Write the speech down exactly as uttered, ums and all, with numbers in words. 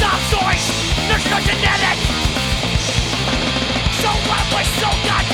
sob stories, there's no genetics. So what we're so goddamn